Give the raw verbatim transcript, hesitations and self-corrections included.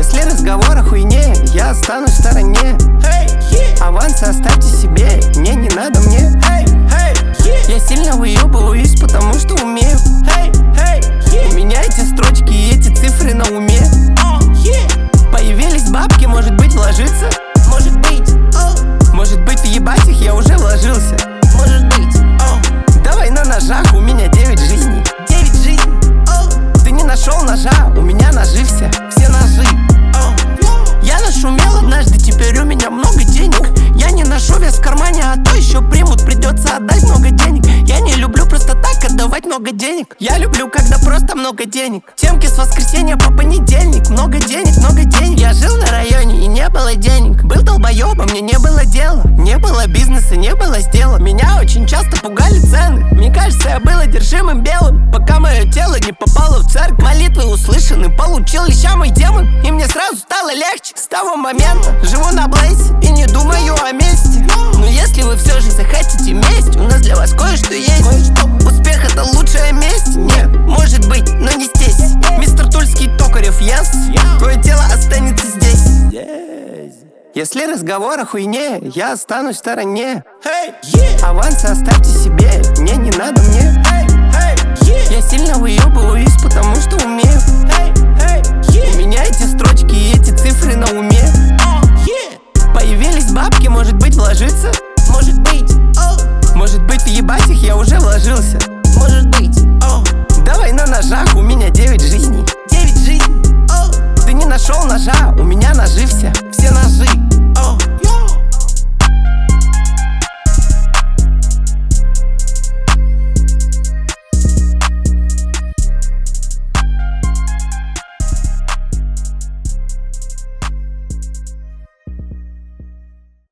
Если разговор о хуйне, я останусь в стороне. Hey, yeah. Авансы оставьте себе, не, не надо мне. Hey, hey, yeah. Я сильно выебываюсь, потому что умею. Hey, hey, yeah. У меня эти строчки и эти цифры на уме. Oh, yeah. Появились бабки, может быть вложиться? Может быть, oh. Может быть въебать их я уже вложился. Может быть, oh. Давай на ножах, у меня девять жизней. Девять жизней, oh. Ты не нашел ножа, у меня ножи все. Все ножи, oh. Я нашумел однажды, теперь у меня много денег. Я не ношу вес в кармане, а то еще примут, придется отдать много денег. Я не люблю просто так отдавать много денег. Я люблю, когда просто много денег. Темки с воскресенья по понедельник. Много денег, много денег. Я жил на районе и не было денег. Был долбоебом, мне не было дела. Не было бизнеса, не было сделок. Меня очень часто пугали цены. Мне кажется, я был одержимым белым, пока мое тело не попало в церковь. Молитвы услышаны, получил леща мой демон, и мне сразу стало легче. С того момента живу на Блейсе и не думаю о месте. Но если вы все же захотите месть, у нас для вас кое-что есть. Кое-что. Успех — это лучшая месть? Нет, может быть, но не здесь. Мистер Тульский Токарев, yes. Твое тело останется здесь. Yes. Если разговор о хуйне, я останусь в стороне. Hey, yeah. Авансы оставьте себе, не, не надо мне. Hey, hey, yeah. Я сильно выебываюсь, потому что умею. Hey, hey, yeah. У меня эти строчки и эти цифры на уме. Oh, yeah. Появились бабки, может быть вложиться? Может быть, oh. Может быть въебать их я уже вложился. Может быть, oh. Давай на ножах, у меня девять жизней. Девять жизней, oh. Ты не нашел ножа, у меня ножи все. Все ножи.